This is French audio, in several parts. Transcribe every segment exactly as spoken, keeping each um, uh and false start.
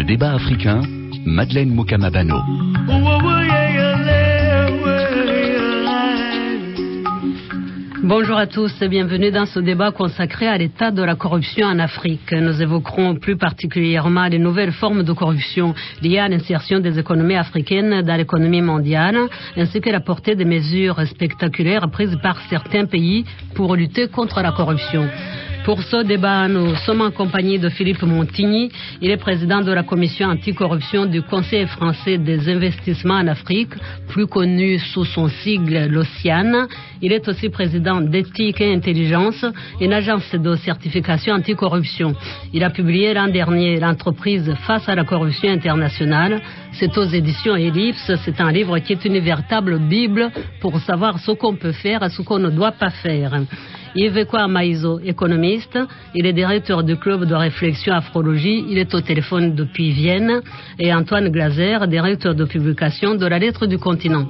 débat africain, Madeleine Mukamabano. Bonjour à tous et bienvenue dans ce débat consacré à l'état de la corruption en Afrique. Nous évoquerons plus particulièrement les nouvelles formes de corruption liées à l'insertion des économies africaines dans l'économie mondiale, ainsi que la portée des mesures spectaculaires prises par certains pays pour lutter contre la corruption. Pour ce débat, nous sommes en compagnie de Philippe Montigny. Il est président de la commission anticorruption du Conseil français des investissements en Afrique, plus connu sous son sigle l'OCIAN. Il est aussi président d'Éthique et Intelligence, une agence de certification anticorruption. Il a publié l'an dernier l'entreprise Face à la corruption internationale. C'est aux éditions Ellipse. C'est un livre qui est une véritable bible pour savoir ce qu'on peut faire et ce qu'on ne doit pas faire. Yves Maïzo, économiste, il est directeur du club de réflexion Afrologie, il est au téléphone depuis Vienne, et Antoine Glaser, directeur de publication de la Lettre du Continent.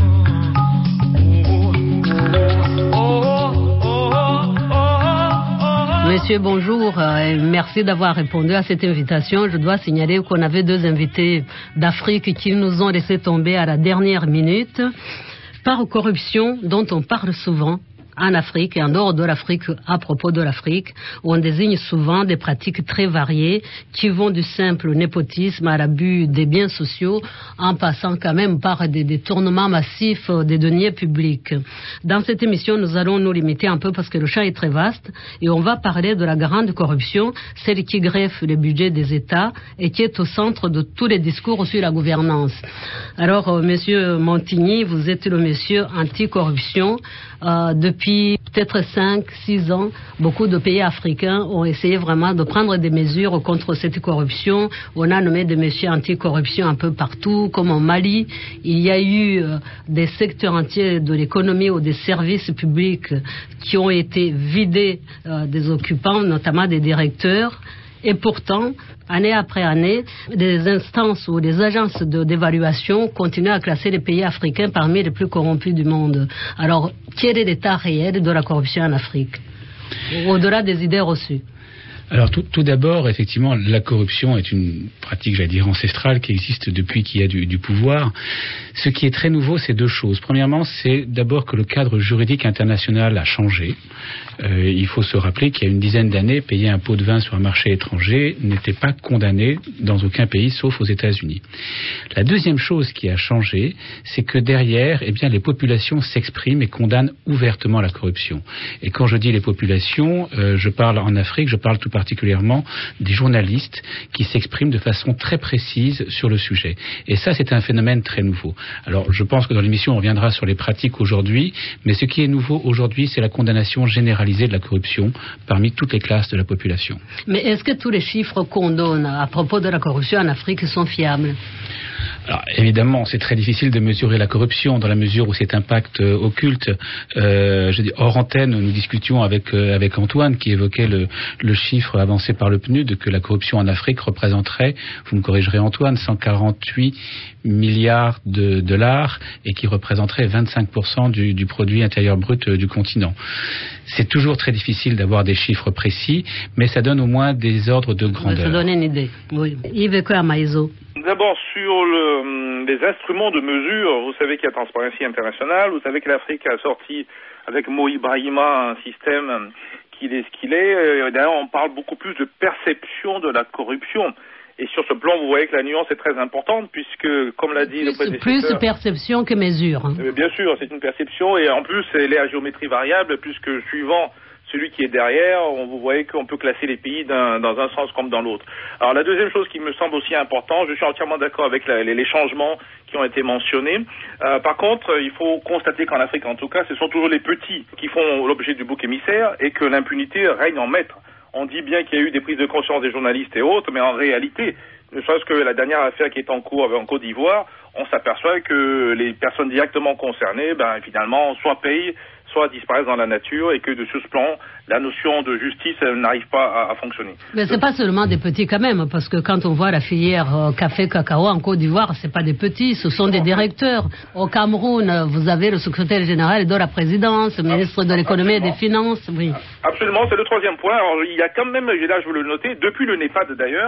Monsieur, bonjour, et merci d'avoir répondu à cette invitation. Je dois signaler qu'on avait deux invités d'Afrique qui nous ont laissé tomber à la dernière minute. Par corruption, dont on parle souvent en Afrique et en dehors de l'Afrique, à propos de l'Afrique, où on désigne souvent des pratiques très variées qui vont du simple népotisme à l'abus des biens sociaux, en passant quand même par des détournements massifs des deniers publics. Dans cette émission, nous allons nous limiter un peu parce que le champ est très vaste et on va parler de la grande corruption, celle qui greffe les budgets des États et qui est au centre de tous les discours sur la gouvernance. Alors, euh, monsieur Montigny, vous êtes le monsieur anticorruption. Euh, depuis peut-être cinq, six ans, beaucoup de pays africains ont essayé vraiment de prendre des mesures contre cette corruption. On a nommé des messieurs anticorruption un peu partout, comme au Mali. Il y a eu euh, des secteurs entiers de l'économie ou des services publics qui ont été vidés euh, des occupants, notamment des directeurs. Et pourtant, année après année, des instances ou des agences de, d'évaluation continuent à classer les pays africains parmi les plus corrompus du monde. Alors, quel est l'état réel de la corruption en Afrique, au-delà des idées reçues? Alors tout, tout d'abord, effectivement, la corruption est une pratique, j'allais dire, ancestrale qui existe depuis qu'il y a du, du pouvoir. Ce qui est très nouveau, c'est deux choses. Premièrement, c'est d'abord que le cadre juridique international a changé. Euh, il faut se rappeler qu'il y a une dizaine d'années, payer un pot de vin sur un marché étranger n'était pas condamné dans aucun pays, sauf aux États-Unis. La deuxième chose qui a changé, c'est que derrière, eh bien, les populations s'expriment et condamnent ouvertement la corruption. Et quand je dis les populations, euh, je parle en Afrique, je parle tout particulièrement des journalistes qui s'expriment de façon très précise sur le sujet. Et ça, c'est un phénomène très nouveau. Alors, je pense que dans l'émission, on reviendra sur les pratiques aujourd'hui, mais ce qui est nouveau aujourd'hui, c'est la condamnation généralisée de la corruption parmi toutes les classes de la population. Mais est-ce que tous les chiffres qu'on donne à propos de la corruption en Afrique sont fiables? Alors, évidemment, c'est très difficile de mesurer la corruption dans la mesure où cet impact euh, occulte. Euh, je dis, hors antenne, nous discutions avec euh, avec Antoine qui évoquait le, le chiffre avancé par le P N U D que la corruption en Afrique représenterait, vous me corrigerez Antoine, cent quarante-huit milliards de dollars et qui représenterait vingt-cinq pour cent du, du produit intérieur brut euh, du continent. C'est toujours très difficile d'avoir des chiffres précis, mais ça donne au moins des ordres de grandeur. Ça donne une idée. Oui. Yves Maïzo. D'abord, sur le, les instruments de mesure, vous savez qu'il y a Transparency International, vous savez que l'Afrique a sorti avec Mo Ibrahima un système qu'il est ce qu'il est. D'ailleurs, on parle beaucoup plus de perception de la corruption. Et sur ce plan, vous voyez que la nuance est très importante, puisque, comme l'a dit plus, le prédécesseur... Plus perception que mesure. Hein. Bien sûr, c'est une perception, et en plus, elle est à géométrie variable, puisque suivant celui qui est derrière, on, vous voyez qu'on peut classer les pays d'un, dans un sens comme dans l'autre. Alors la deuxième chose qui me semble aussi importante, je suis entièrement d'accord avec la, les, les changements qui ont été mentionnés. Euh, par contre, il faut constater qu'en Afrique, en tout cas, ce sont toujours les petits qui font l'objet du bouc émissaire et que l'impunité règne en maître. On dit bien qu'il y a eu des prises de conscience des journalistes et autres, mais en réalité, ne serait-ce que la dernière affaire qui est en cours en Côte d'Ivoire, on s'aperçoit que les personnes directement concernées, ben, finalement, soit payent, soit disparaissent dans la nature et que de ce plan, la notion de justice n'arrive pas à, à fonctionner. Mais c'est pas seulement des petits quand même, parce que quand on voit la filière euh, café-cacao en Côte d'Ivoire, c'est pas des petits, ce sont des directeurs. Au Cameroun, vous avez le secrétaire général de la présidence, le ministre de l'économie et des finances, oui. Absolument, c'est le troisième point. Alors, il y a quand même, là je veux le noter, depuis le NEPAD d'ailleurs,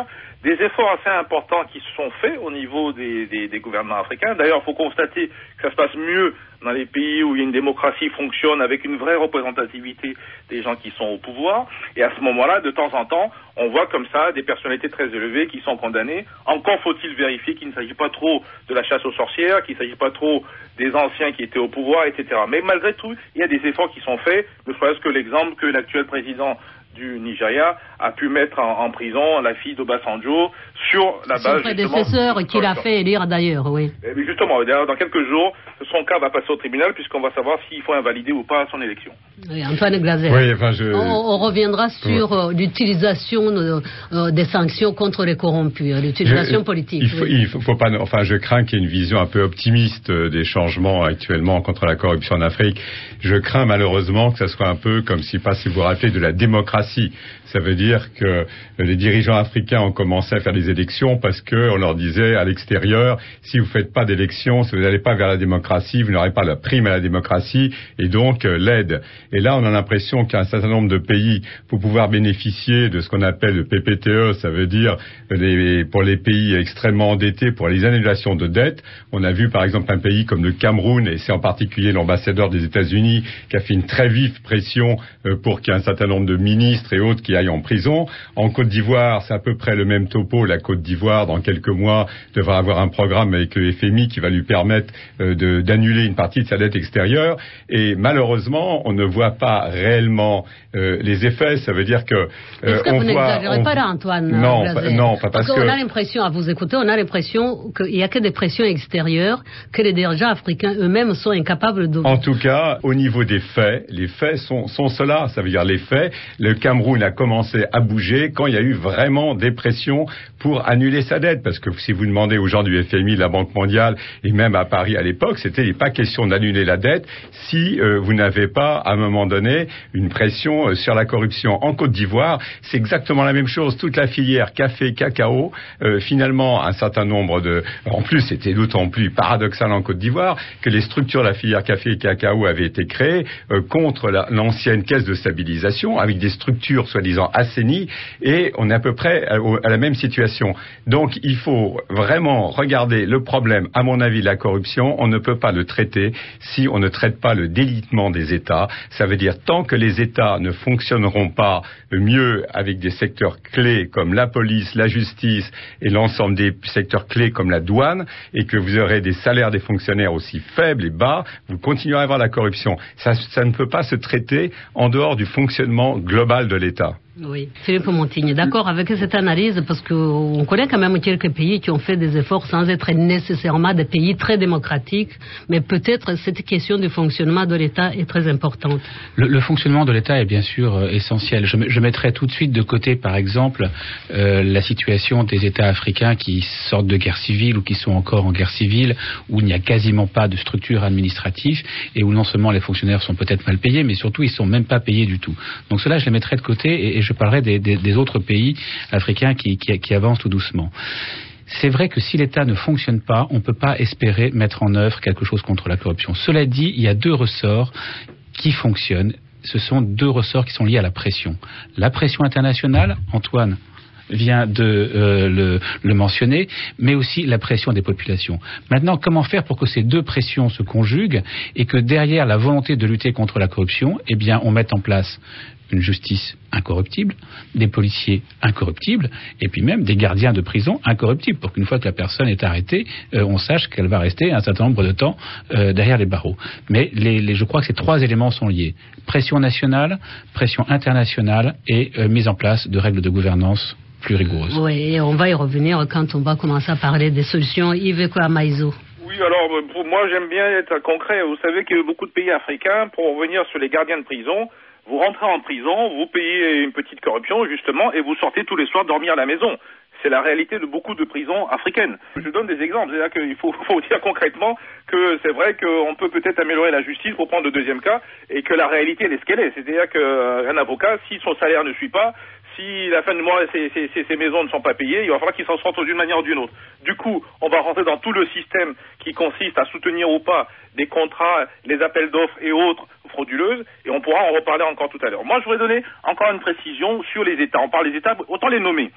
des efforts assez importants qui se sont faits au niveau des, des, des gouvernements africains. D'ailleurs, il faut constater que ça se passe mieux dans les pays où une démocratie fonctionne avec une vraie représentativité des gens qui sont au pouvoir. Et à ce moment-là, de temps en temps, on voit comme ça des personnalités très élevées qui sont condamnées. Encore faut-il vérifier qu'il ne s'agit pas trop de la chasse aux sorcières, qu'il ne s'agit pas trop des anciens qui étaient au pouvoir, et cetera. Mais malgré tout, il y a des efforts qui sont faits, ne serait-ce que l'exemple que l'actuel président du Nigeria a pu mettre en, en prison la fille d'Obasanjo sur la base... Son prédécesseur qui l'a fait élire d'ailleurs, oui. Et justement, d'ailleurs, dans quelques jours, son cas va passer au tribunal puisqu'on va savoir s'il faut invalider ou pas son élection. Oui, Antoine Glaser. Oui, enfin, je... on, on reviendra sur oui. euh, l'utilisation de, euh, des sanctions contre les corrompus, euh, l'utilisation je, politique. Il faut, oui. il faut, faut pas, enfin, je crains qu'il y ait une vision un peu optimiste des changements actuellement contre la corruption en Afrique. Je crains malheureusement que ça soit un peu comme si, pas si vous vous rappelez, de la démocratie. Ça veut dire que les dirigeants africains ont commencé à faire des élections parce qu'on leur disait à l'extérieur, si vous ne faites pas d'élections, si vous n'allez pas vers la démocratie, vous n'aurez pas la prime à la démocratie et donc euh, l'aide. Et là, on a l'impression qu'un certain nombre de pays, pour pouvoir bénéficier de ce qu'on appelle le P P T E, ça veut dire les, pour les pays extrêmement endettés, pour les annulations de dettes, on a vu par exemple un pays comme le Cameroun, et c'est en particulier l'ambassadeur des États-Unis qui a fait une très vive pression euh, pour qu'il y ait un certain nombre de ministres et autres qui aillent en prison. En Côte d'Ivoire, c'est à peu près le même topo. La Côte d'Ivoire, dans quelques mois, devra avoir un programme avec le F M I qui va lui permettre euh, de, d'annuler une partie de sa dette extérieure. Et malheureusement, on ne voit pas réellement euh, les effets. Ça veut dire que... Euh, Est-ce que on vous voit, n'exagérez on... pas là, Antoine? Non, pas, non, pas parce, parce qu'on que... a l'impression, à vous écouter, on a l'impression qu'il n'y a que des pressions extérieures, que les dirigeants africains eux-mêmes sont incapables de... En tout cas, au niveau des faits, les faits sont, sont ceux-là. Ça veut dire les faits. Le Cameroun a commencé à bouger quand il y a eu vraiment des pressions pour annuler sa dette. Parce que si vous demandez aux gens du F M I, de la Banque mondiale, et même à Paris à l'époque, c'était pas question d'annuler la dette si euh, vous n'avez pas, à un moment donné, une pression euh, sur la corruption. En Côte d'Ivoire, c'est exactement la même chose. Toute la filière café, cacao, euh, finalement, un certain nombre de... En plus, c'était d'autant plus paradoxal en Côte d'Ivoire que les structures de la filière café et cacao avaient été créées euh, contre la, l'ancienne caisse de stabilisation, avec des structures soi-disant assainies, et on est à peu près à, à la même situation. Donc il faut vraiment regarder le problème, à mon avis, de la corruption. On ne peut pas le traiter si on ne traite pas le délitement des États. Ça veut dire tant que les États ne fonctionneront pas mieux avec des secteurs clés comme la police, la justice et l'ensemble des secteurs clés comme la douane, et que vous aurez des salaires des fonctionnaires aussi faibles et bas, vous continuerez à avoir la corruption. Ça, ça ne peut pas se traiter en dehors du fonctionnement global de l'État. Oui, Philippe Montigne, d'accord avec cette analyse, parce qu'on connaît quand même quelques pays qui ont fait des efforts sans être nécessairement des pays très démocratiques, mais peut-être cette question du fonctionnement de l'État est très importante. Le, le fonctionnement de l'État est bien sûr euh, essentiel. Je, je mettrai tout de suite de côté, par exemple, euh, la situation des États africains qui sortent de guerre civile ou qui sont encore en guerre civile, où il n'y a quasiment pas de structure administrative et où non seulement les fonctionnaires sont peut-être mal payés, mais surtout ils sont même pas payés du tout. Donc cela, je les mettrai de côté et, et je parlerai des, des, des autres pays africains qui, qui, qui avancent tout doucement. C'est vrai que si l'État ne fonctionne pas, on ne peut pas espérer mettre en œuvre quelque chose contre la corruption. Cela dit, il y a deux ressorts qui fonctionnent. Ce sont deux ressorts qui sont liés à la pression. La pression internationale, Antoine vient de euh, le, le mentionner, mais aussi la pression des populations. Maintenant, comment faire pour que ces deux pressions se conjuguent et que derrière la volonté de lutter contre la corruption, eh bien, on mette en place une justice incorruptible, des policiers incorruptibles, et puis même des gardiens de prison incorruptibles, pour qu'une fois que la personne est arrêtée, euh, on sache qu'elle va rester un certain nombre de temps euh, derrière les barreaux. Mais les, les, je crois que ces trois éléments sont liés. Pression nationale, pression internationale et euh, mise en place de règles de gouvernance plus rigoureuses. Oui, et on va y revenir quand on va commencer à parler des solutions. Yves Kwamaïzo. Oui, alors pour moi j'aime bien être concret. Vous savez qu'il y a beaucoup de pays africains, pour revenir sur les gardiens de prison, vous rentrez en prison, vous payez une petite corruption, justement, et vous sortez tous les soirs dormir à la maison. C'est la réalité de beaucoup de prisons africaines. Je donne des exemples. C'est-à-dire qu'il faut, faut dire concrètement que c'est vrai qu'on peut peut-être améliorer la justice, pour prendre le deuxième cas, et que la réalité, elle est ce qu'elle est. C'est-à-dire qu'un avocat, si son salaire ne suit pas, si la fin du mois, ces, ces, ces maisons ne sont pas payées, il va falloir qu'ils s'en sortent d'une manière ou d'une autre. Du coup, on va rentrer dans tout le système qui consiste à soutenir ou pas des contrats, les appels d'offres et autres frauduleuses, et on pourra en reparler encore tout à l'heure. Moi, je voudrais donner encore une précision sur les États. On parle des États, autant les nommer.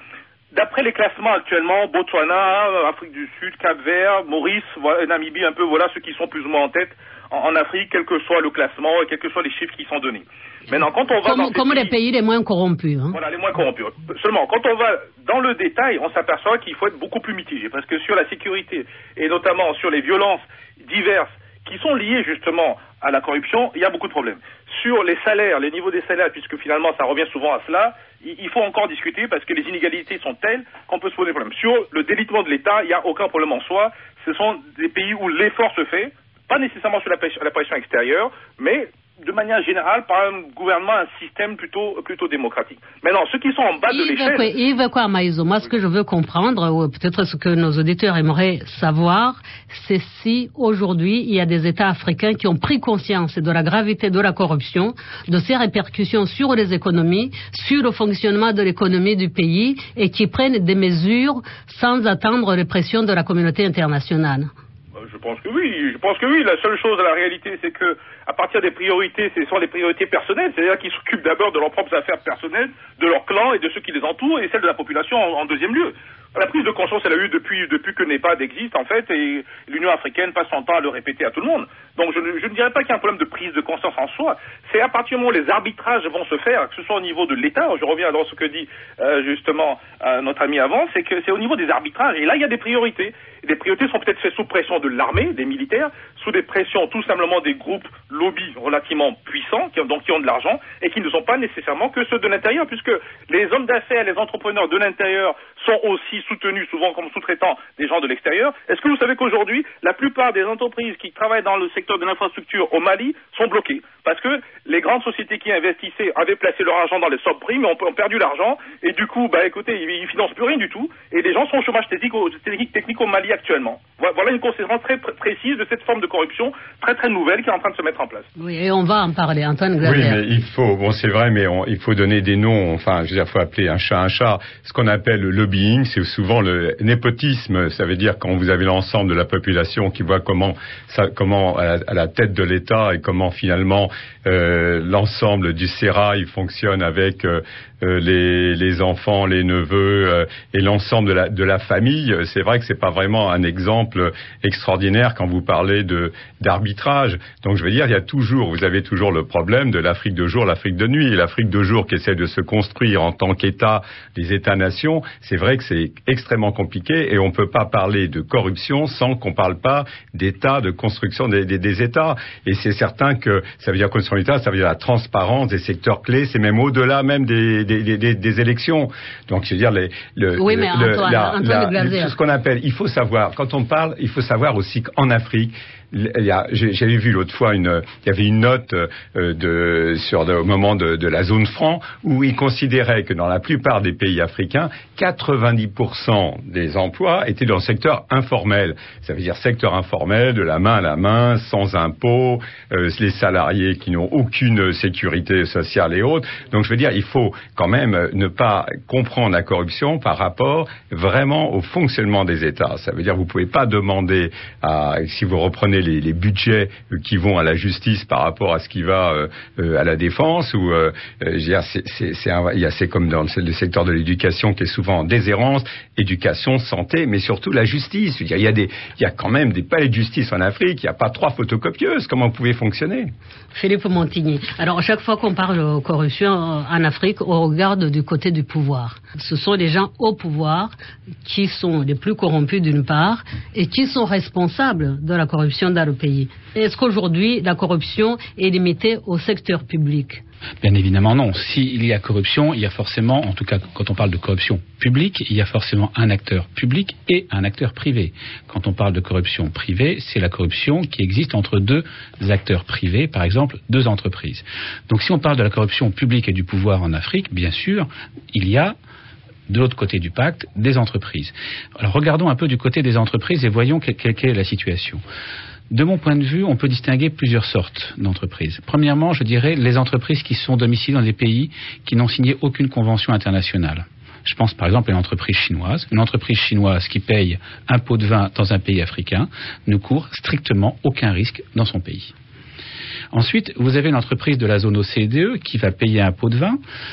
D'après les classements actuellement, Botswana, Afrique du Sud, Cap-Vert, Maurice, voilà, Namibie, un peu, voilà ceux qui sont plus ou moins en tête en, en Afrique, quel que soit le classement et quels que soient les chiffres qui sont donnés. Maintenant, quand on va comme, dans comme pays, les pays les moins corrompus. Hein. Voilà, les moins corrompus. Seulement, quand on va dans le détail, on s'aperçoit qu'il faut être beaucoup plus mitigé, parce que sur la sécurité, et notamment sur les violences diverses, qui sont liées justement à la corruption, il y a beaucoup de problèmes. Sur les salaires, les niveaux des salaires, puisque finalement ça revient souvent à cela, il faut encore discuter parce que les inégalités sont telles qu'on peut se poser des problèmes. Sur le délitement de l'État, il n'y a aucun problème en soi. Ce sont des pays où l'effort se fait, pas nécessairement sur la pression, la pression extérieure, mais de manière générale par un gouvernement, un système plutôt plutôt démocratique. Maintenant, ceux qui sont en bas de l'échelle... Yves Kwamaïzo, moi ce que je veux comprendre, ou peut-être ce que nos auditeurs aimeraient savoir, c'est si aujourd'hui il y a des États africains qui ont pris conscience de la gravité de la corruption, de ses répercussions sur les économies, sur le fonctionnement de l'économie du pays, et qui prennent des mesures sans attendre les pressions de la communauté internationale. Je pense que oui, je pense que oui. La seule chose, la réalité, c'est que à partir des priorités, ce sont les priorités personnelles, c'est-à-dire qu'ils s'occupent d'abord de leurs propres affaires personnelles, de leur clan et de ceux qui les entourent, et celles de la population en, en deuxième lieu. La prise de conscience, elle a eu depuis, depuis que NEPAD existe, en fait, et l'Union africaine passe son temps à le répéter à tout le monde. Donc je ne, je ne dirais pas qu'il y a un problème de prise de conscience en soi. C'est à partir du moment où les arbitrages vont se faire, que ce soit au niveau de l'État, je reviens dans ce que dit euh, justement euh, notre ami avant, c'est que c'est au niveau des arbitrages, et là il y a des priorités. Les priorités sont peut-être faites sous pression de l'armée, des militaires, sous des pressions tout simplement des groupes lobbies relativement puissants, qui ont, donc qui ont de l'argent, et qui ne sont pas nécessairement que ceux de l'intérieur, puisque les hommes d'affaires, les entrepreneurs de l'intérieur sont aussi soutenus souvent comme sous-traitants des gens de l'extérieur. Est-ce que vous savez qu'aujourd'hui, la plupart des entreprises qui travaillent dans le secteur de l'infrastructure au Mali sont bloquées? Parce que les grandes sociétés qui investissaient avaient placé leur argent dans les subprimes, mais ont, ont perdu l'argent, et du coup, bah écoutez, ils, ils financent plus rien du tout, et les gens sont au chômage technique au, technique, technique au Mali actuellement. Voilà une conséquence très pr- précise de cette forme de corruption très très nouvelle qui est en train de se mettre en place. Oui, et on va en parler, Antoine Glaser. Oui, mais il faut, bon c'est vrai, mais on, il faut donner des noms, enfin, je veux dire, il faut appeler un chat un chat. Ce qu'on appelle le lobbying, c'est souvent le népotisme, ça veut dire quand vous avez l'ensemble de la population qui voit comment, ça, comment à la, à la tête de l'État et comment finalement euh, l'ensemble du sérail fonctionne avec euh, les, les enfants, les neveux euh, et l'ensemble de la, de la famille. C'est vrai que c'est pas vraiment un exemple extraordinaire quand vous parlez de d'arbitrage. Donc je veux dire, il y a toujours, vous avez toujours le problème de l'Afrique de jour, l'Afrique de nuit. L'Afrique de jour qui essaie de se construire en tant qu'État, les États-nations, c'est vrai que c'est extrêmement compliqué et on peut pas parler de corruption sans qu'on parle pas d'État, de construction des, des, des États. Et c'est certain que ça veut dire construction d'État, ça veut dire la transparence des secteurs clés, c'est même au-delà même des, des, des, des, des élections. Donc je veux dire, les, le, oui, mais le, Antoine, la, Antoine la, la, ce qu'on appelle, il faut savoir, quand on parle, il faut savoir aussi qu'en Afrique, il y a, j'avais vu l'autre fois une, il y avait une note euh, de, sur le, au moment de, de la zone franc où ils considéraient que dans la plupart des pays africains, quatre-vingt-dix pour cent des emplois étaient dans le secteur informel. Ça veut dire secteur informel, de la main à la main, sans impôts, euh, les salariés qui n'ont aucune sécurité sociale et autres. Donc je veux dire, il faut quand même ne pas comprendre la corruption par rapport vraiment au fonctionnement des États. Ça veut dire vous pouvez pas demander à, si vous reprenez Les, les budgets qui vont à la justice par rapport à ce qui va euh, euh, à la défense ou euh, euh, c'est, c'est, c'est, un, il y a, c'est comme dans le, le secteur de l'éducation qui est souvent en déshérence, éducation, santé, mais surtout la justice. Je veux dire, il y a des, il y a quand même des palais de justice en Afrique. Il n'y a pas trois photocopieuses. Comment vous pouvez fonctionner? Philippe Montigny. Alors, chaque fois qu'on parle de corruption en Afrique, on regarde du côté du pouvoir. Ce sont les gens au pouvoir qui sont les plus corrompus d'une part et qui sont responsables de la corruption dans le pays. Est-ce qu'aujourd'hui, la corruption est limitée au secteur public? Bien évidemment non. S'il y a corruption, il y a forcément, en tout cas quand on parle de corruption publique, il y a forcément un acteur public et un acteur privé. Quand on parle de corruption privée, c'est la corruption qui existe entre deux acteurs privés, par exemple deux entreprises. Donc si on parle de la corruption publique et du pouvoir en Afrique, bien sûr, il y a de l'autre côté du pacte, des entreprises. Alors regardons un peu du côté des entreprises et voyons quelle, quelle est la situation. De mon point de vue, on peut distinguer plusieurs sortes d'entreprises. Premièrement, je dirais les entreprises qui sont domiciliées dans des pays qui n'ont signé aucune convention internationale. Je pense par exemple à une entreprise chinoise. Une entreprise chinoise qui paye un pot de vin dans un pays africain ne court strictement aucun risque dans son pays. Ensuite, vous avez une entreprise de la zone O C D E qui va payer un pot de vin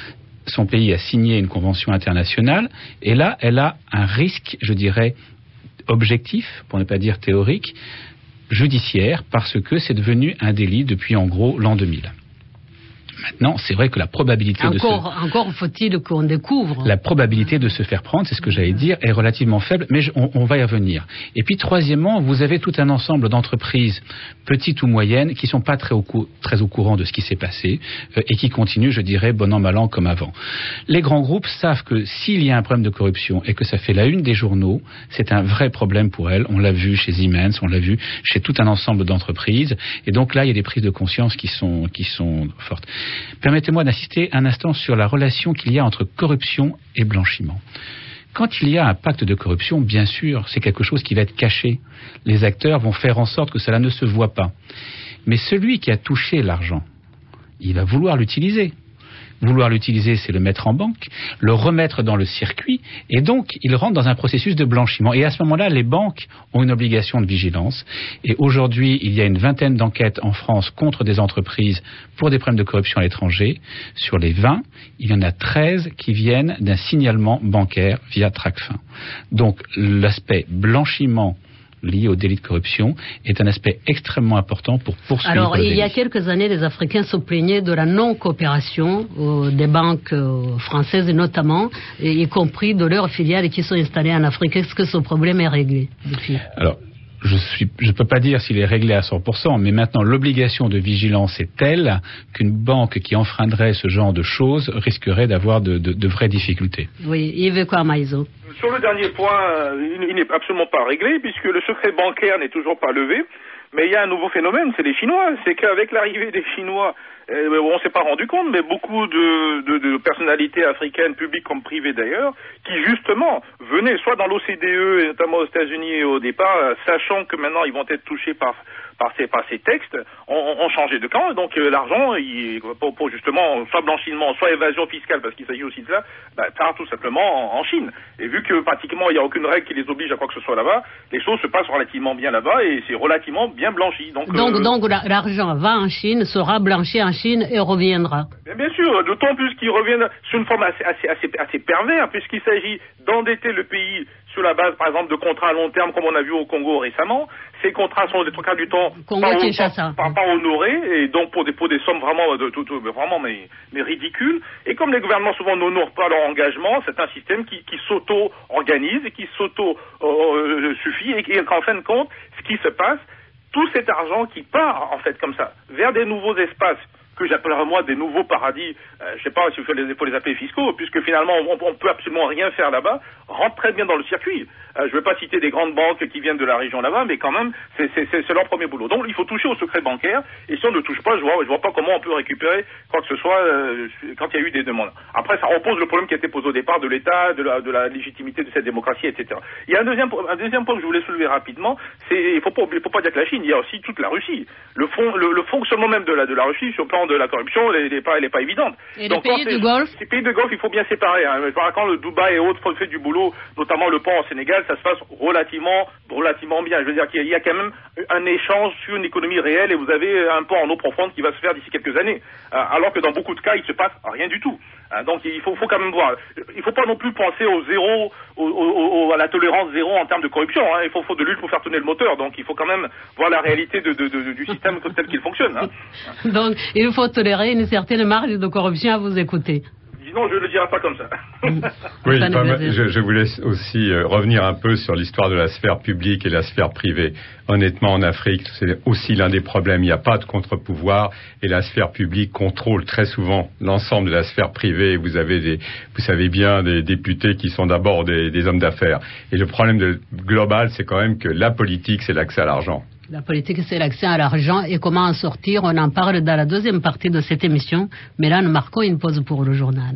son pays a signé une convention internationale, et là, elle a un risque, je dirais, objectif, pour ne pas dire théorique, judiciaire, parce que c'est devenu un délit depuis en gros l'an deux mille. Maintenant, c'est vrai que la probabilité encore, de se... Encore faut-il qu'on découvre. La probabilité de se faire prendre, c'est ce que j'allais dire, est relativement faible, mais je, on, on va y revenir. Et puis, troisièmement, vous avez tout un ensemble d'entreprises, petites ou moyennes, qui ne sont pas très au, cou- très au courant de ce qui s'est passé, euh, et qui continuent, je dirais, bon an, mal an, comme avant. Les grands groupes savent que s'il y a un problème de corruption, et que ça fait la une des journaux, c'est un vrai problème pour elles. On l'a vu chez Siemens, on l'a vu chez tout un ensemble d'entreprises, et donc là, il y a des prises de conscience qui sont, qui sont fortes. Permettez-moi d'insister un instant sur la relation qu'il y a entre corruption et blanchiment. Quand il y a un pacte de corruption, bien sûr, c'est quelque chose qui va être caché. Les acteurs vont faire en sorte que cela ne se voit pas. Mais celui qui a touché l'argent, il va vouloir l'utiliser. Vouloir l'utiliser, c'est le mettre en banque, le remettre dans le circuit, et donc il rentre dans un processus de blanchiment. Et à ce moment-là, les banques ont une obligation de vigilance. Et aujourd'hui, il y a une vingtaine d'enquêtes en France contre des entreprises pour des problèmes de corruption à l'étranger. Sur les vingt, il y en a treize qui viennent d'un signalement bancaire via Tracfin. Donc l'aspect blanchiment lié au délit de corruption est un aspect extrêmement important pour poursuivre Alors, le il délit. y a quelques années, les Africains se plaignaient de la non-coopération euh, des banques euh, françaises notamment, et, y compris de leurs filiales qui sont installées en Afrique. Est-ce que ce problème est réglé depuis ? Alors, je ne peux pas dire s'il est réglé à cent pour cent, mais maintenant l'obligation de vigilance est telle qu'une banque qui enfreindrait ce genre de choses risquerait d'avoir de, de, de vraies difficultés. Oui, Yves Kwamaïzo. Sur le dernier point, il n'est absolument pas réglé puisque le secret bancaire n'est toujours pas levé. Mais il y a un nouveau phénomène, c'est les Chinois. C'est qu'avec l'arrivée des Chinois, euh, on ne s'est pas rendu compte, mais beaucoup de, de, de personnalités africaines, publiques comme privées d'ailleurs, qui justement venaient soit dans l'O C D E, et notamment aux États-Unis au départ, euh, sachant que maintenant ils vont être touchés par par ces, par ces textes, ont, ont changé de camp. Donc euh, l'argent, il, pour, pour justement soit blanchiment, soit évasion fiscale, parce qu'il s'agit aussi de ça, bah, part tout simplement en, en Chine. Et vu que pratiquement il n'y a aucune règle qui les oblige à quoi que ce soit là-bas, les choses se passent relativement bien là-bas et c'est relativement bien blanchi. Donc, donc, euh, donc la, l'argent va en Chine, sera blanchi en Chine et reviendra. Bien, bien sûr, d'autant plus qu'il revient sur une forme assez, assez, assez, assez pervers, puisqu'il s'agit d'endetter le pays sur la base, par exemple, de contrats à long terme, comme on a vu au Congo récemment. Ces contrats sont, des trois quarts du temps, Congo, pas, Kinshasa. pas, pas, pas honorés, et donc pour des, pour des sommes vraiment, de, de, de, vraiment mais, mais ridicules. Et comme les gouvernements souvent n'honorent pas leur engagement, c'est un système qui, qui s'auto-organise et qui s'auto-suffit, euh, et, et qu'en fin de compte, ce qui se passe, tout cet argent qui part, en fait, comme ça, vers des nouveaux espaces, que j'appellerais moi des nouveaux paradis, euh, je sais pas s'il faut les, faut les appeler fiscaux, puisque finalement on, on peut absolument rien faire là-bas, rentre très bien dans le circuit. Euh, je ne vais pas citer des grandes banques qui viennent de la région là-bas, mais quand même c'est, c'est, c'est, c'est leur premier boulot. Donc il faut toucher au secret bancaire, et si on ne touche pas, je vois, je vois pas comment on peut récupérer quoi que ce soit euh, quand il y a eu des demandes. Après ça repose le problème qui a été posé au départ de l'État, de la, de la légitimité de cette démocratie, et cetera. Il y a un deuxième, un deuxième point que je voulais soulever rapidement, c'est il faut pas, il faut pas dire que la Chine, il y a aussi toute la Russie. Le, fond, le, le fonctionnement même de la, de la Russie sur le plan de la corruption, elle n'est pas, elle est pas évidente. Et donc, les pays du Golfe? Les pays du Golfe, il faut bien séparer. Hein. Quand le Dubaï et autres fait du boulot, notamment le port au Sénégal, ça se passe relativement, relativement bien. Je veux dire qu'il y a quand même un échange sur une économie réelle et vous avez un port en eau profonde qui va se faire d'ici quelques années. Alors que dans beaucoup de cas, il se passe rien du tout. Donc il faut, faut quand même voir. Il ne faut pas non plus penser au zéro, au, au, au, à la tolérance zéro en termes de corruption. Hein. Il faut, faut de l'huile pour faire tourner le moteur. Donc il faut quand même voir la réalité de, de, de, du système tel qu'il fonctionne. Hein. Donc il faut tolérer une certaine marge de corruption à vous écouter. Non, je ne le dirais pas comme ça. Oui, je, je voulais aussi euh, revenir un peu sur l'histoire de la sphère publique et la sphère privée. Honnêtement, en Afrique, c'est aussi l'un des problèmes. Il n'y a pas de contre-pouvoir et la sphère publique contrôle très souvent l'ensemble de la sphère privée. Vous avez des, vous savez bien, des députés qui sont d'abord des, des hommes d'affaires. Et le problème de, global, c'est quand même que la politique, c'est l'accès à l'argent. La politique, c'est l'accès à l'argent et comment en sortir. On en parle dans la deuxième partie de cette émission. Mais là, nous marquons une pause pour le journal.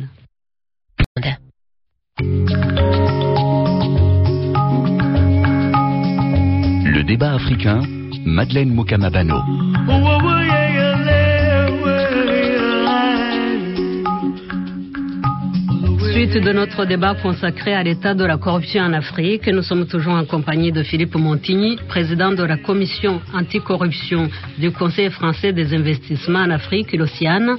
Le débat africain, Madeleine Mukamabano. Suite de notre débat consacré à l'état de la corruption en Afrique, nous sommes toujours en compagnie de Philippe Montigny, président de la commission anticorruption du Conseil français des investissements en Afrique, l'O C I A N,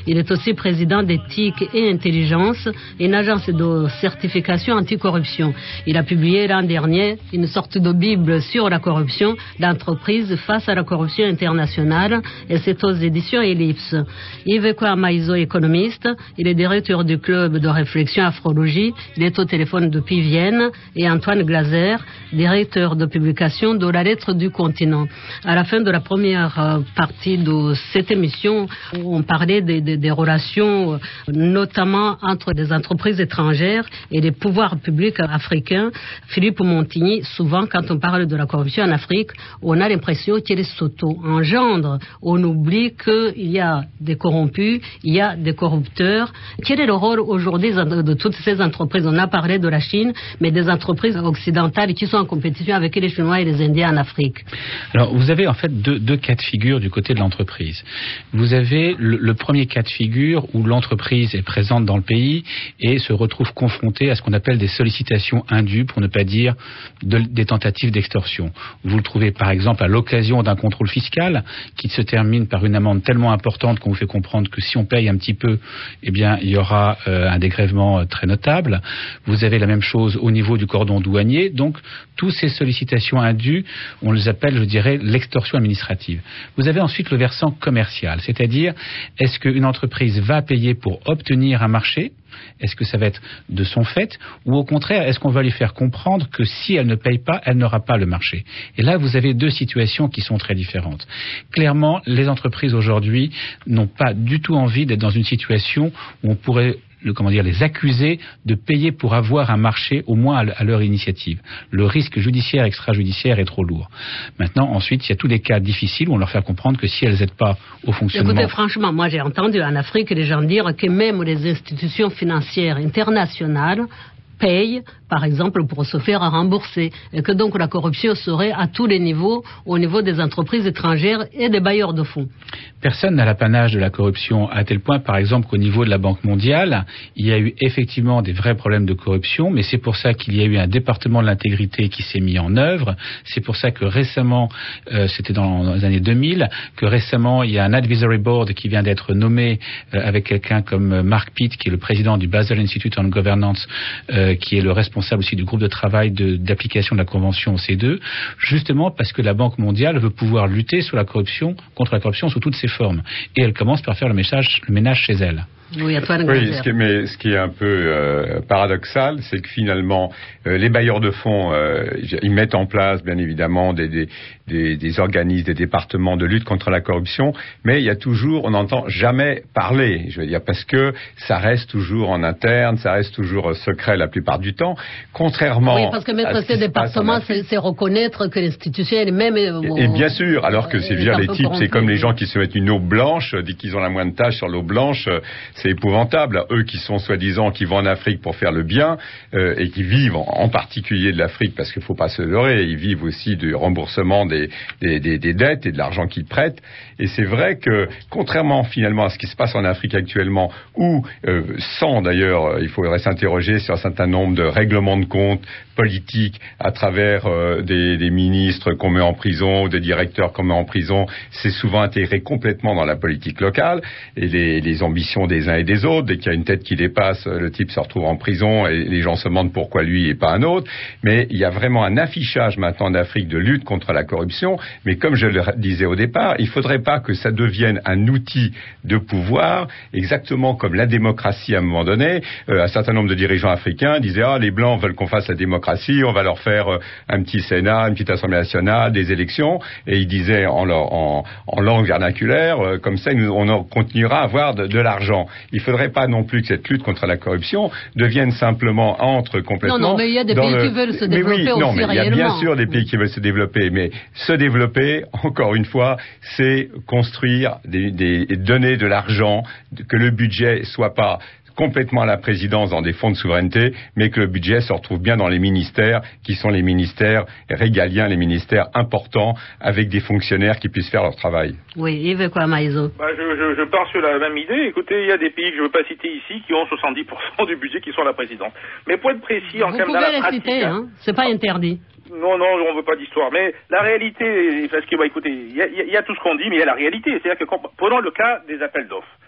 Il est aussi président d'éthique et intelligence, une agence de certification anticorruption. Il a publié l'an dernier une sorte de bible sur la corruption d'entreprise face à la corruption internationale, et c'est aux éditions Ellipse. Yves Kwamaïzo, économiste, il est directeur du club de réflexion Afrologie, il est au téléphone depuis Vienne, et Antoine Glaser, directeur de publication de la lettre du continent. À la fin de la première partie de cette émission, on parlait des, des, des relations, notamment entre des entreprises étrangères et les pouvoirs publics africains. Philippe Montigny, souvent quand on parle de la corruption en Afrique, on a l'impression qu'elle s'auto-engendre. On oublie qu'il y a des corrompus, il y a des corrupteurs. Quel est le rôle aujourd'hui de toutes ces entreprises? On a parlé de la Chine, mais des entreprises occidentales qui sont en compétition avec les Chinois et les Indiens en Afrique. Alors, vous avez en fait deux, deux cas de figure du côté de l'entreprise. Vous avez le, le premier cas de figure où l'entreprise est présente dans le pays et se retrouve confrontée à ce qu'on appelle des sollicitations indues, pour ne pas dire de, des tentatives d'extorsion. Vous le trouvez par exemple à l'occasion d'un contrôle fiscal qui se termine par une amende tellement importante qu'on vous fait comprendre que si on paye un petit peu, eh bien il y aura euh, un dégrèvement euh, très notable. Vous avez la même chose au niveau du cordon douanier. Donc, toutes ces sollicitations indues, on les appelle, je dirais, l'extorsion administrative. Vous avez ensuite le versant commercial, c'est-à-dire, est-ce qu'une entreprise va payer pour obtenir un marché? Est-ce que ça va être de son fait? Ou au contraire, est-ce qu'on va lui faire comprendre que si elle ne paye pas, elle n'aura pas le marché? Et là, vous avez deux situations qui sont très différentes. Clairement, les entreprises aujourd'hui n'ont pas du tout envie d'être dans une situation où on pourrait Le, comment dire, les accuser de payer pour avoir un marché, au moins à, à leur initiative. Le risque judiciaire, extrajudiciaire est trop lourd. Maintenant, ensuite, il y a tous les cas difficiles où on leur fait comprendre que si elles n'aident pas au fonctionnement... Écoutez, franchement, moi j'ai entendu en Afrique les gens dire que même les institutions financières internationales payent, par exemple, pour se faire rembourser. Et que donc la corruption serait à tous les niveaux, au niveau des entreprises étrangères et des bailleurs de fonds. Personne n'a l'apanage de la corruption, à tel point, par exemple, qu'au niveau de la Banque mondiale, il y a eu effectivement des vrais problèmes de corruption, mais c'est pour ça qu'il y a eu un département de l'intégrité qui s'est mis en œuvre. C'est pour ça que récemment, euh, c'était dans, dans les années deux mille, que récemment, il y a un advisory board qui vient d'être nommé euh, avec quelqu'un comme Mark Pitt, qui est le président du Basel Institute on Governance, euh, qui est le responsable aussi du groupe de travail de, d'application de la Convention O C D E, justement parce que la Banque mondiale veut pouvoir lutter sur la corruption, contre la corruption sous toutes ses formes. Et elle commence par faire le, message, le ménage chez elle. Oui, oui ce, qui est, mais ce qui est un peu euh, paradoxal, c'est que finalement, euh, les bailleurs de fonds, euh, ils mettent en place, bien évidemment, des, des, des, des organismes, des départements de lutte contre la corruption, mais il y a toujours, on n'entend jamais parler, je veux dire, parce que ça reste toujours en interne, ça reste toujours secret la plupart du temps, contrairement... Oui, parce que mettre ces départements, c'est, c'est reconnaître que l'institution elle-même... Est, bon, et bien sûr, alors que c'est dire les types, corrompu. C'est comme les gens qui se mettent une eau blanche, dès qu'ils ont la moindre tâche sur l'eau blanche... C'est épouvantable. Eux qui sont soi-disant, qui vont en Afrique pour faire le bien euh, et qui vivent en, en particulier de l'Afrique, parce qu'il ne faut pas se leurrer, ils vivent aussi du remboursement des, des, des, des dettes et de l'argent qu'ils prêtent. Et c'est vrai que, contrairement finalement à ce qui se passe en Afrique actuellement, où, euh, sans d'ailleurs, il faudrait s'interroger sur un certain nombre de règlements de compte politiques à travers euh, des, des ministres qu'on met en prison ou des directeurs qu'on met en prison, c'est souvent intégré complètement dans la politique locale et les, les ambitions des uns et des autres. Dès qu'il y a une tête qui dépasse, le type se retrouve en prison et les gens se demandent pourquoi lui et pas un autre. Mais il y a vraiment un affichage maintenant d'Afrique de lutte contre la corruption. Mais comme je le disais au départ, il ne faudrait pas que ça devienne un outil de pouvoir, exactement comme la démocratie à un moment donné. Euh, un certain nombre de dirigeants africains disaient « Ah, les Blancs veulent qu'on fasse la démocratie, on va leur faire euh, un petit Sénat, une petite Assemblée nationale, des élections. » Et ils disaient en, leur, en, en langue vernaculaire, euh, comme ça, nous, on continuera à avoir de, de l'argent. Il ne faudrait pas non plus que cette lutte contre la corruption devienne simplement, entre complètement... Non, non, mais il y a des pays le... qui veulent se développer mais oui, aussi non, mais réellement. Il y a bien sûr des pays qui veulent se développer, mais se développer, encore une fois, c'est construire, des, des, donner de l'argent, que le budget soit pas complètement à la présidence dans des fonds de souveraineté, mais que le budget se retrouve bien dans les ministères, qui sont les ministères régaliens, les ministères importants, avec des fonctionnaires qui puissent faire leur travail. Oui, Yves Kwamaïzo. Bah, je, je, je pars sur la même idée. Écoutez, il y a des pays que je ne veux pas citer ici qui ont soixante-dix pour cent du budget qui sont à la présidence. Mais pour être précis, en termes de la pratique... Vous pouvez les citer, hein, c'est pas interdit. Non, non, on ne veut pas d'histoire. Mais la réalité, parce que, bah, écoutez, il y, y, y a tout ce qu'on dit, mais il y a la réalité. C'est-à-dire que, prenons le cas des appels d'offres.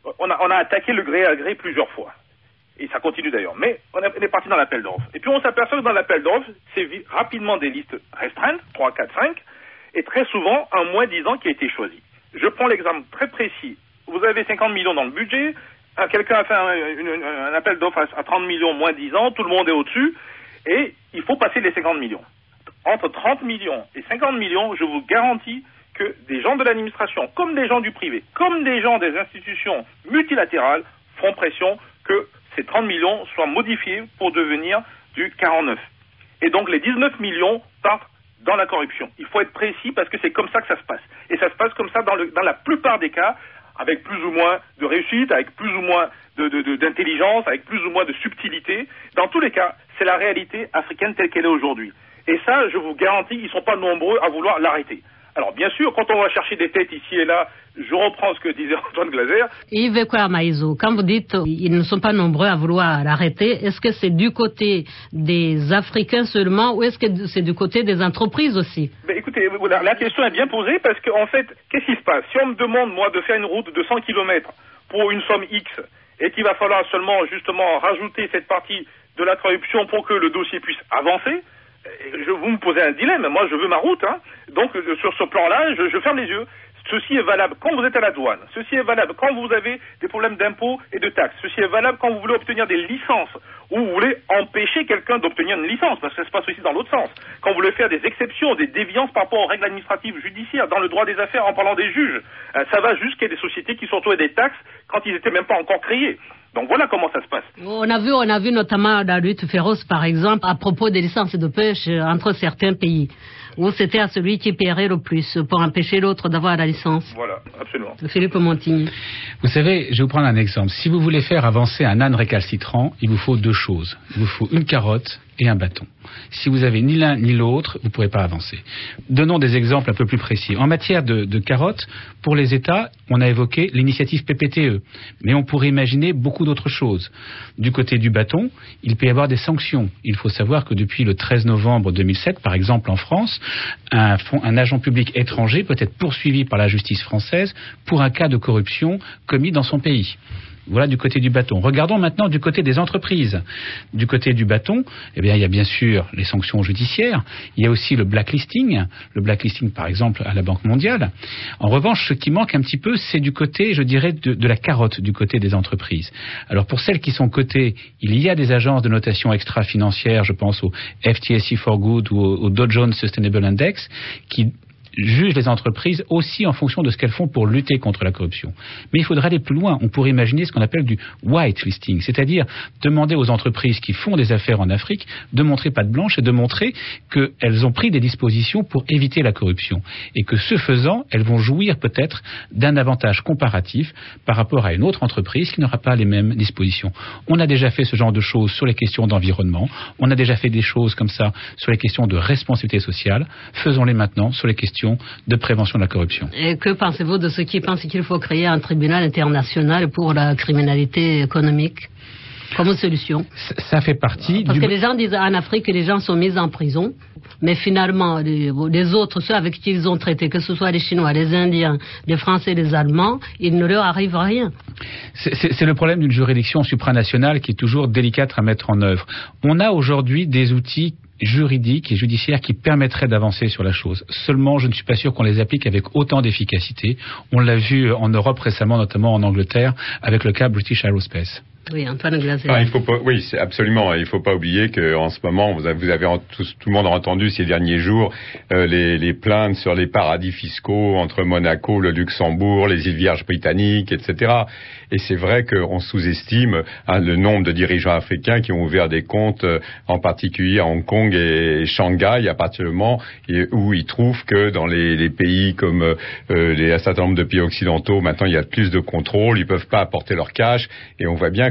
on a, on a attaqué le gré à gré plusieurs fois. Et ça continue d'ailleurs. Mais on, a, on est parti dans l'appel d'offres. Et puis on s'aperçoit que dans l'appel d'offres, c'est vi- rapidement des listes restreintes, trois, quatre, cinq, et très souvent un moins disant qui a été choisi. Je prends l'exemple très précis. Vous avez cinquante millions dans le budget, quelqu'un a fait un, une, un appel d'offres à trente millions moins dix ans, tout le monde est au-dessus, et il faut passer les cinquante millions. Entre trente millions et cinquante millions, je vous garantis que des gens de l'administration, comme des gens du privé, comme des gens des institutions multilatérales, font pression que ces trente millions soient modifiés pour devenir du quarante-neuf. Et donc les dix-neuf millions partent dans la corruption. Il faut être précis parce que c'est comme ça que ça se passe. Et ça se passe comme ça dans, le, dans la plupart des cas, avec plus ou moins de réussite, avec plus ou moins de, de, de, d'intelligence, avec plus ou moins de subtilité. Dans tous les cas, c'est la réalité africaine telle qu'elle est aujourd'hui. Et ça, je vous garantis, ils ne sont pas nombreux à vouloir l'arrêter. Alors bien sûr, quand on va chercher des têtes ici et là, je reprends ce que disait Antoine Glaser. Yves Kwamaïzo, quand vous dites ils ne sont pas nombreux à vouloir l'arrêter, est-ce que c'est du côté des Africains seulement ou est-ce que c'est du côté des entreprises aussi? Ben, écoutez, la question est bien posée parce qu'en fait, qu'est-ce qui se passe? Si on me demande, moi, de faire une route de cent kilomètres pour une somme X et qu'il va falloir seulement, justement, rajouter cette partie de la corruption pour que le dossier puisse avancer, je, vous me posez un dilemme. Moi, je veux ma route. Hein. Donc, sur ce plan-là, je, je ferme les yeux. Ceci est valable quand vous êtes à la douane. Ceci est valable quand vous avez des problèmes d'impôts et de taxes. Ceci est valable quand vous voulez obtenir des licences ou vous voulez empêcher quelqu'un d'obtenir une licence, parce que ça se passe aussi dans l'autre sens. Quand vous voulez faire des exceptions, des déviances par rapport aux règles administratives judiciaires, dans le droit des affaires en parlant des juges, ça va jusqu'à des sociétés qui sont retrouvées des taxes quand ils n'étaient même pas encore créés. Donc voilà comment ça se passe. On a vu, on a vu notamment la lutte féroce, par exemple, à propos des licences de pêche entre certains pays, où c'était à celui qui paierait le plus pour empêcher l'autre d'avoir la licence. Voilà, absolument. Philippe Montigny. Vous savez, je vais vous prendre un exemple. Si vous voulez faire avancer un âne récalcitrant, il vous faut deux choses. Il vous faut une carotte et un bâton. Si vous avez ni l'un ni l'autre, vous ne pourrez pas avancer. Donnons des exemples un peu plus précis. En matière de, de carottes, pour les États, on a évoqué l'initiative P P T E, mais on pourrait imaginer beaucoup d'autres choses. Du côté du bâton, il peut y avoir des sanctions. Il faut savoir que depuis le treize novembre deux mille sept, par exemple en France, un, un agent public étranger peut être poursuivi par la justice française pour un cas de corruption commis dans son pays. Voilà du côté du bâton. Regardons maintenant du côté des entreprises. Du côté du bâton, eh bien, il y a bien sûr les sanctions judiciaires. Il y a aussi le blacklisting. Le blacklisting, par exemple, à la Banque mondiale. En revanche, ce qui manque un petit peu, c'est du côté, je dirais, de, de la carotte, du côté des entreprises. Alors, pour celles qui sont cotées, il y a des agences de notation extra-financière, je pense au F T S E for Good ou au, au Dow Jones Sustainable Index, qui jugent les entreprises aussi en fonction de ce qu'elles font pour lutter contre la corruption. Mais il faudrait aller plus loin. On pourrait imaginer ce qu'on appelle du white listing, c'est-à-dire demander aux entreprises qui font des affaires en Afrique de montrer patte blanche et de montrer qu'elles ont pris des dispositions pour éviter la corruption et que ce faisant, elles vont jouir peut-être d'un avantage comparatif par rapport à une autre entreprise qui n'aura pas les mêmes dispositions. On a déjà fait ce genre de choses sur les questions d'environnement, on a déjà fait des choses comme ça sur les questions de responsabilité sociale, faisons-les maintenant sur les questions de prévention de la corruption. Et que pensez-vous de ceux qui pensent qu'il faut créer un tribunal international pour la criminalité économique comme solution? Ça, ça fait partie Parce du... que les gens disent en Afrique que les gens sont mis en prison, mais finalement les, les autres, ceux avec qui ils ont traité, que ce soit les Chinois, les Indiens, les Français, les Allemands, il ne leur arrive rien. C'est, c'est, c'est le problème d'une juridiction supranationale qui est toujours délicate à mettre en œuvre. On a aujourd'hui des outils juridiques et judiciaires qui permettraient d'avancer sur la chose. Seulement, je ne suis pas sûr qu'on les applique avec autant d'efficacité. On l'a vu en Europe récemment, notamment en Angleterre, avec le cas British Aerospace. Oui, Antoine Glaser. Enfin, il faut pas, oui, c'est absolument. Il ne faut pas oublier qu'en ce moment, vous avez, vous avez tout, tout le monde a entendu ces derniers jours euh, les, les plaintes sur les paradis fiscaux entre Monaco, le Luxembourg, les îles Vierges britanniques, et cetera. Et c'est vrai qu'on sous-estime hein, le nombre de dirigeants africains qui ont ouvert des comptes, euh, en particulier à Hong Kong et Shanghai, à partir du moment où ils trouvent que dans les, les pays comme euh, les, un certain nombre de pays occidentaux, maintenant il y a plus de contrôle, ils ne peuvent pas apporter leur cash, et on voit bien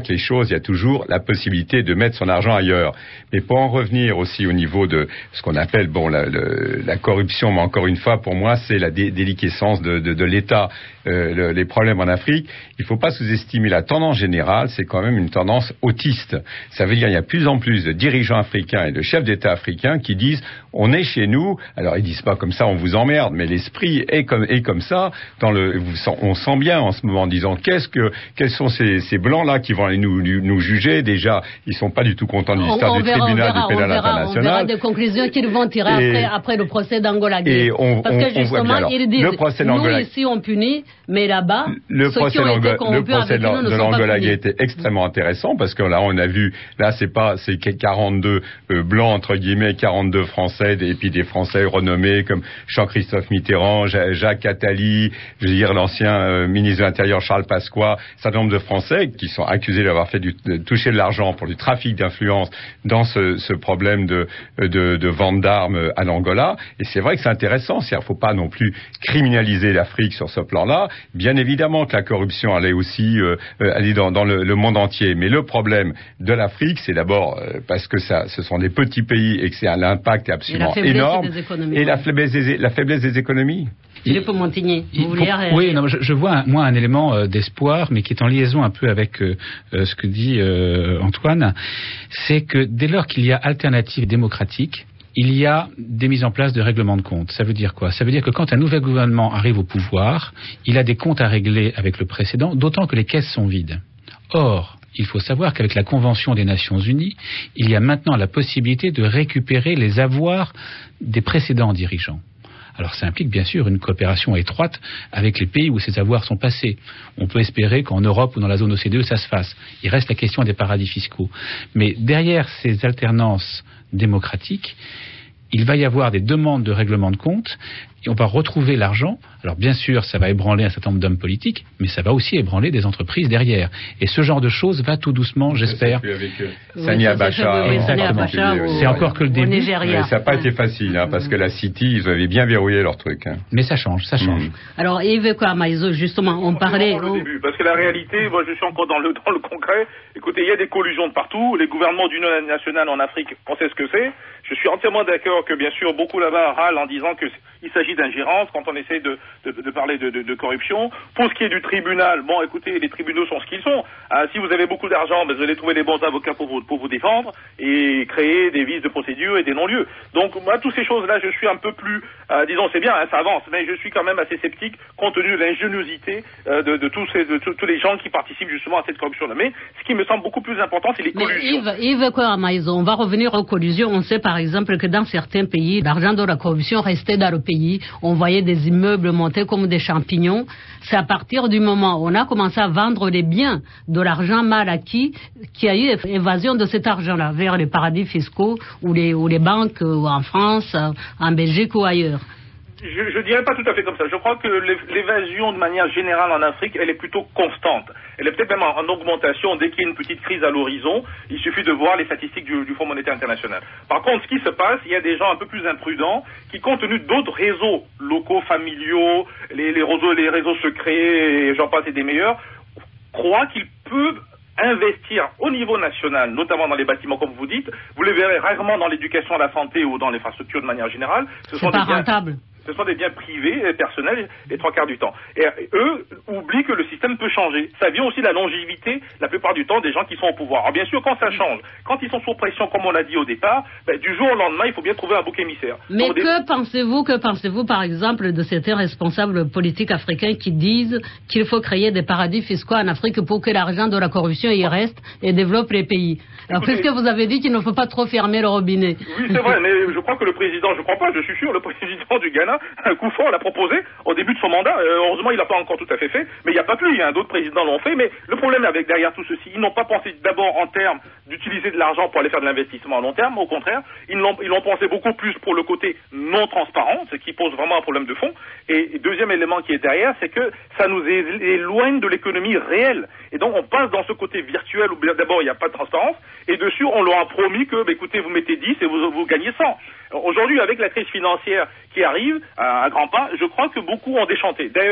que les choses, il y a toujours la possibilité de mettre son argent ailleurs. Mais pour en revenir aussi au niveau de ce qu'on appelle, bon, la, le, la corruption, mais encore une fois, pour moi, c'est la dé- déliquescence de, de, de l'État. Euh, le, les problèmes en Afrique, il ne faut pas sous-estimer la tendance générale, c'est quand même une tendance autiste. Ça veut dire qu'il y a de plus en plus de dirigeants africains et de chefs d'État africains qui disent on est chez nous, alors ils disent pas comme ça on vous emmerde, mais l'esprit est comme, est comme ça, dans le, on sent bien en ce moment en disant qu'est-ce que, quels sont ces, ces blancs-là qui vont aller nous, nous juger, déjà ils sont pas du tout contents du stade du tribunal verra, du pénal on verra, international. On verra des conclusions qu'ils vont tirer et, après, après le procès d'Angola. Et on, Parce on, que justement, alors, ils disent, le procès nous d'Angola, ici on punit, mais là-bas, le ceux procès qui ont été le procès de, nous de ne l'Angola était extrêmement intéressant parce que là on a vu, là c'est pas, c'est quarante-deux euh, blancs entre guillemets, quarante-deux français, et puis des français renommés comme Jean-Christophe Mitterrand, Jacques Attali, je veux dire l'ancien euh, ministre de l'Intérieur Charles Pasqua, un certain nombre de Français qui sont accusés d'avoir fait du, de toucher de l'argent pour du trafic d'influence dans ce, ce problème de, de, de vente d'armes à l'Angola. Et c'est vrai que c'est intéressant, c'est-à-dire qu'il ne faut pas non plus criminaliser l'Afrique sur ce plan-là. Bien évidemment que la corruption allait aussi euh, aller dans, dans le, le monde entier, mais le problème de l'Afrique, c'est d'abord euh, parce que ça, ce sont des petits pays et que c'est un impact absolument et énorme. Et et la faiblesse des, la faiblesse des économies. Philippe Montigny, vous voulez pour, oui, non, je, je vois un, moi un élément euh, d'espoir, mais qui est en liaison un peu avec euh, euh, ce que dit euh, Antoine, c'est que dès lors qu'il y a alternative démocratique, il y a des mises en place de règlements de comptes. Ça veut dire quoi? Ça veut dire que quand un nouvel gouvernement arrive au pouvoir, il a des comptes à régler avec le précédent, d'autant que les caisses sont vides. Or, il faut savoir qu'avec la Convention des Nations Unies, il y a maintenant la possibilité de récupérer les avoirs des précédents dirigeants. Alors ça implique bien sûr une coopération étroite avec les pays où ces avoirs sont passés. On peut espérer qu'en Europe ou dans la zone O C D E ça se fasse. Il reste la question des paradis fiscaux. Mais derrière ces alternances démocratiques, il va y avoir des demandes de règlement de compte et on va retrouver l'argent. Alors bien sûr, ça va ébranler un certain nombre d'hommes politiques, mais ça va aussi ébranler des entreprises derrière. Et ce genre de choses va tout doucement, j'espère. Avec euh, Sani Abacha, oui, c'est encore que le début. Mais ça n'a pas été facile, hein, parce que la City, ils avaient bien verrouillé leur truc. Hein. Mais ça change, ça change. Mmh. Alors Yves Kwamaïzo, justement, on parlait. Au début, parce que la réalité, moi je suis encore dans le dans le concret. Écoutez, il y a des collusions de partout. Les gouvernements d'union nationale en Afrique, on sait ce que c'est. Je suis entièrement d'accord que bien sûr beaucoup là-bas râlent en disant que il s'agit d'ingérence quand on essaie de, de, de parler de, de, de corruption. Pour ce qui est du tribunal, bon, écoutez, les tribunaux sont ce qu'ils sont. Ah, si vous avez beaucoup d'argent, ben, vous allez trouver les bons avocats pour vous, pour vous défendre et créer des vices de procédure et des non-lieux. Donc, moi, toutes ces choses-là, je suis un peu plus, euh, disons, c'est bien, hein, ça avance, mais je suis quand même assez sceptique compte tenu de l'ingéniosité euh, de, de, tous ces, de tous les gens qui participent justement à cette corruption-là. Mais ce qui me semble beaucoup plus important, c'est les collusions. Mais Yves, Yves Kwamaïzo, on va revenir aux collusions. On sait par exemple que dans certains pays, l'argent de la corruption restait dans le pays. On voyait des immeubles monter comme des champignons. C'est à partir du moment où on a commencé à vendre les biens de l'argent mal acquis qu'il y a eu évasion de cet argent-là vers les paradis fiscaux ou les, ou les banques ou en France, en Belgique ou ailleurs. Je, je dirais pas tout à fait comme ça. Je crois que l'évasion de manière générale en Afrique, elle est plutôt constante. Elle est peut-être même en, en augmentation dès qu'il y a une petite crise à l'horizon. Il suffit de voir les statistiques du, du Fonds monétaire international. Par contre, ce qui se passe, il y a des gens un peu plus imprudents qui, compte tenu d'autres réseaux locaux, familiaux, les, les réseaux, les réseaux secrets, et j'en passe et des meilleurs, croient qu'ils peuvent investir au niveau national, notamment dans les bâtiments, comme vous dites. Vous les verrez rarement dans l'éducation, la santé ou dans l'infrastructure de manière générale. Ce sont C'est pas des biens... rentable. Ce sont des biens privés et personnels les trois quarts du temps. Et eux oublient que le système peut changer. Ça vient aussi de la longévité, la plupart du temps, des gens qui sont au pouvoir. Alors bien sûr, quand ça change, quand ils sont sous pression, comme on l'a dit au départ, ben, du jour au lendemain, il faut bien trouver un bouc émissaire. Mais Donc, que des... pensez-vous, que pensez-vous, par exemple, de certains responsables politiques africains qui disent qu'il faut créer des paradis fiscaux en Afrique pour que l'argent de la corruption y reste et développe les pays? Alors, Écoutez, puisque vous avez dit qu'il ne faut pas trop fermer le robinet. Oui, c'est vrai, mais je crois que le président, je crois pas, je suis sûr, le président du Ghana, un coup fort, l'a proposé au début de son mandat. Euh, heureusement, il l'a pas encore tout à fait fait, mais il n'y a pas que lui, hein, d'autres présidents l'ont fait. Mais le problème avec derrière tout ceci, ils n'ont pas pensé d'abord en termes d'utiliser de l'argent pour aller faire de l'investissement à long terme. Au contraire, ils l'ont, ils l'ont pensé beaucoup plus pour le côté non transparent, ce qui pose vraiment un problème de fond. Et, et deuxième élément qui est derrière, c'est que ça nous éloigne de l'économie réelle. Et donc, on passe dans ce côté virtuel où d'abord il n'y a pas de transparence, et dessus, on leur a promis que, bah, écoutez, vous mettez dix et vous, vous gagnez cent. Aujourd'hui, avec la crise financière qui arrive à, à grands pas, je crois que beaucoup ont déchanté. D'ailleurs,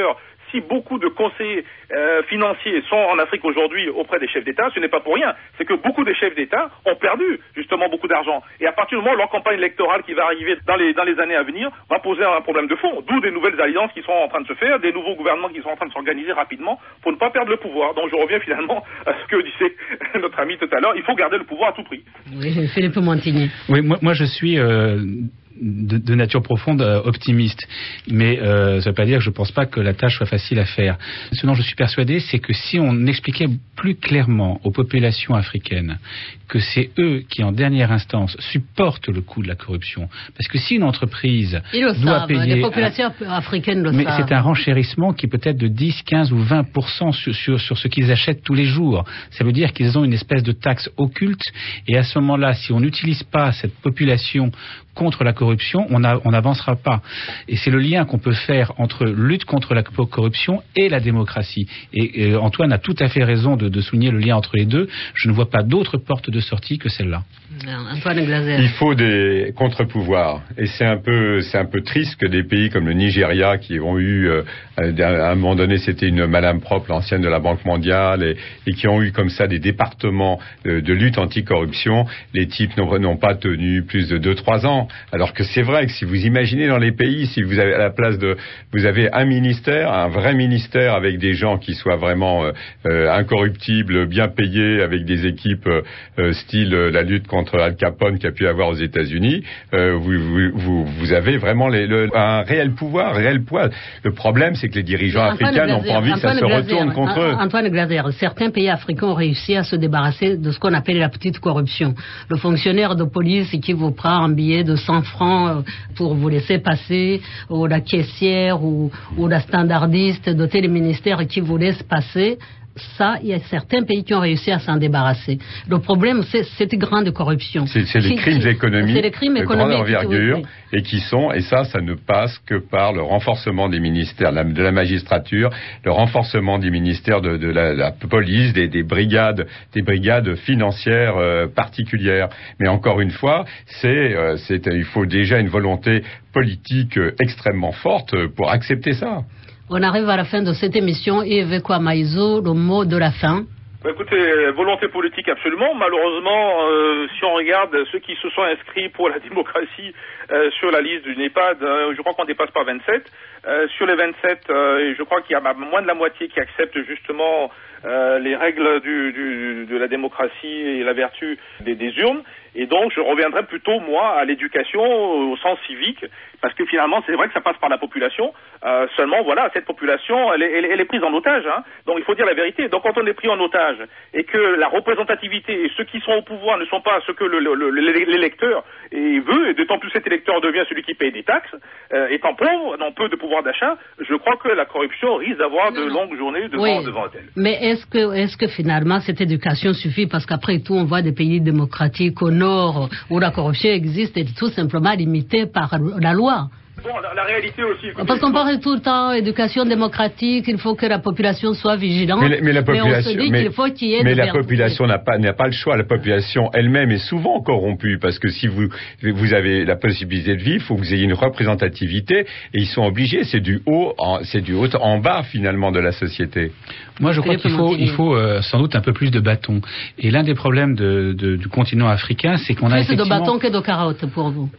si beaucoup de conseillers euh, financiers sont en Afrique aujourd'hui auprès des chefs d'État, ce n'est pas pour rien. C'est que beaucoup des chefs d'État ont perdu justement beaucoup d'argent. Et à partir du moment où leur campagne électorale qui va arriver dans les, dans les années à venir va poser un problème de fond. D'où des nouvelles alliances qui sont en train de se faire, des nouveaux gouvernements qui sont en train de s'organiser rapidement pour ne pas perdre le pouvoir. Donc je reviens finalement à ce que disait notre ami tout à l'heure. Il faut garder le pouvoir à tout prix. Oui, Philippe Montigny. Oui, moi, moi je suis... Euh... De, de nature profonde euh, optimiste, mais euh, ça ne veut pas dire que je ne pense pas que la tâche soit facile à faire. Ce dont je suis persuadé, c'est que si on expliquait plus clairement aux populations africaines que c'est eux qui, en dernière instance, supportent le coût de la corruption, parce que si une entreprise Ils le doit savent, payer... les populations un... africaines le mais savent. Mais c'est un renchérissement qui peut être de dix, quinze ou vingt pour cent sur, sur, sur ce qu'ils achètent tous les jours. Ça veut dire qu'ils ont une espèce de taxe occulte, et à ce moment-là, si on n'utilise pas cette population contre la corruption, on n'avancera pas. Et c'est le lien qu'on peut faire entre lutte contre la corruption et la démocratie. Et, et Antoine a tout à fait raison de, de souligner le lien entre les deux. Je ne vois pas d'autre porte de sortie que celle-là. Antoine Glaser. Il faut des contre-pouvoirs. Et c'est un peu, c'est un peu triste que des pays comme le Nigeria, qui ont eu, euh, à un moment donné, c'était une madame propre, l'ancienne de la Banque mondiale, et, et qui ont eu comme ça des départements de, de lutte anticorruption, les types n'ont, n'ont pas tenu plus de deux trois ans. Alors que c'est vrai que si vous imaginez dans les pays, si vous avez à la place de, vous avez un ministère, un vrai ministère avec des gens qui soient vraiment euh, euh, incorruptibles, bien payés, avec des équipes euh, style euh, la lutte contre Al Capone qu'il y a pu avoir aux États-Unis, euh, vous, vous, vous, vous avez vraiment les, le, un réel pouvoir, un réel poids. Le problème, c'est que les dirigeants Antoine africains n'ont pas envie Antoine que ça Glaser, se retourne contre eux. Antoine Glaser, certains pays africains ont réussi à se débarrasser de ce qu'on appelle la petite corruption. Le fonctionnaire de police qui vous prend un billet de cent francs pour vous laisser passer, ou la caissière, ou, ou la standardiste de tel ministère qui vous laisse passer. Ça, il y a certains pays qui ont réussi à s'en débarrasser. Le problème, c'est cette grande corruption. C'est, c'est les crimes économiques c'est les crimes de économiques grande envergure oui. et qui sont, et ça, ça ne passe que par le renforcement des ministères, de la magistrature, le renforcement des ministères de, de la, la police, des, des brigades, des brigades financières euh, particulières. Mais encore une fois, c'est, euh, c'est, il faut déjà une volonté politique euh, extrêmement forte pour accepter ça. On arrive à la fin de cette émission. Yves Kwamaïzo, le mot de la fin. Bah écoutez, volonté politique absolument. Malheureusement, euh, si on regarde ceux qui se sont inscrits pour la démocratie euh, sur la liste du NEPAD, euh, je crois qu'on dépasse pas vingt-sept. Euh, sur les vingt-sept, euh, je crois qu'il y a moins de la moitié qui acceptent justement euh, les règles du, du, de la démocratie et la vertu des, des urnes. Et donc, je reviendrai plutôt, moi, à l'éducation au sens civique, parce que finalement, c'est vrai que ça passe par la population. Euh, seulement, voilà, cette population, elle est, elle, elle est prise en otage. Hein. Donc, il faut dire la vérité. Donc, quand on est pris en otage et que la représentativité et ceux qui sont au pouvoir ne sont pas ce que le, le, le, l'électeur veut, et d'autant plus cet électeur devient celui qui paye des taxes, euh, étant pauvre, n'ont peu de pouvoir d'achat, je crois que la corruption risque d'avoir de longues journées devant, oui. devant elle. Mais est-ce que, est-ce que finalement cette éducation suffit? Parce qu'après tout, on voit des pays démocratiques au nord où la corruption existe et tout simplement limitée par la loi. Bon, la, la réalité aussi... Écoutez, parce qu'on parle tout le temps éducation démocratique, il faut que la population soit vigilante. Mais, mais la population, mais on se dit mais, qu'il faut qu'il y ait mais de la ver- population n'a pas n'a pas le choix. La population elle-même est souvent corrompue parce que si vous vous avez la possibilité de vivre, il faut que vous ayez une représentativité et ils sont obligés. C'est du haut, en, c'est du haut en bas finalement de la société. Moi, je crois qu'il faut, il faut euh, sans doute un peu plus de bâtons. Et l'un des problèmes de, de, du continent africain, c'est qu'on a plus effectivement... de bâtons que de carottes pour vous.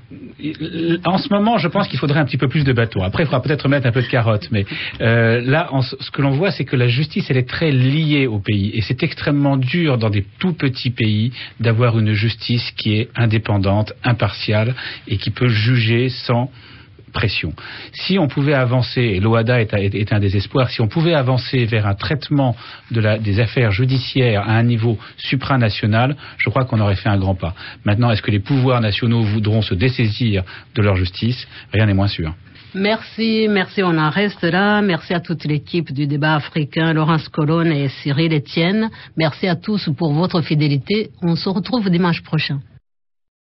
En ce moment, je pense qu'il faudrait un petit peu plus de bâtons. Après, il faudra peut-être mettre un peu de carottes. Mais euh, là, en, ce que l'on voit, c'est que la justice, elle est très liée au pays. Et c'est extrêmement dur dans des tout petits pays d'avoir une justice qui est indépendante, impartiale et qui peut juger sans pression. Si on pouvait avancer, et l'O A D A est, est, est un des espoirs, si on pouvait avancer vers un traitement de la, des affaires judiciaires à un niveau supranational, je crois qu'on aurait fait un grand pas. Maintenant, est-ce que les pouvoirs nationaux voudront se dessaisir de leur justice? Rien n'est moins sûr. Merci, merci, on en reste là. Merci à toute l'équipe du débat africain, Laurence Colonne et Cyril Etienne. Merci à tous pour votre fidélité. On se retrouve dimanche prochain.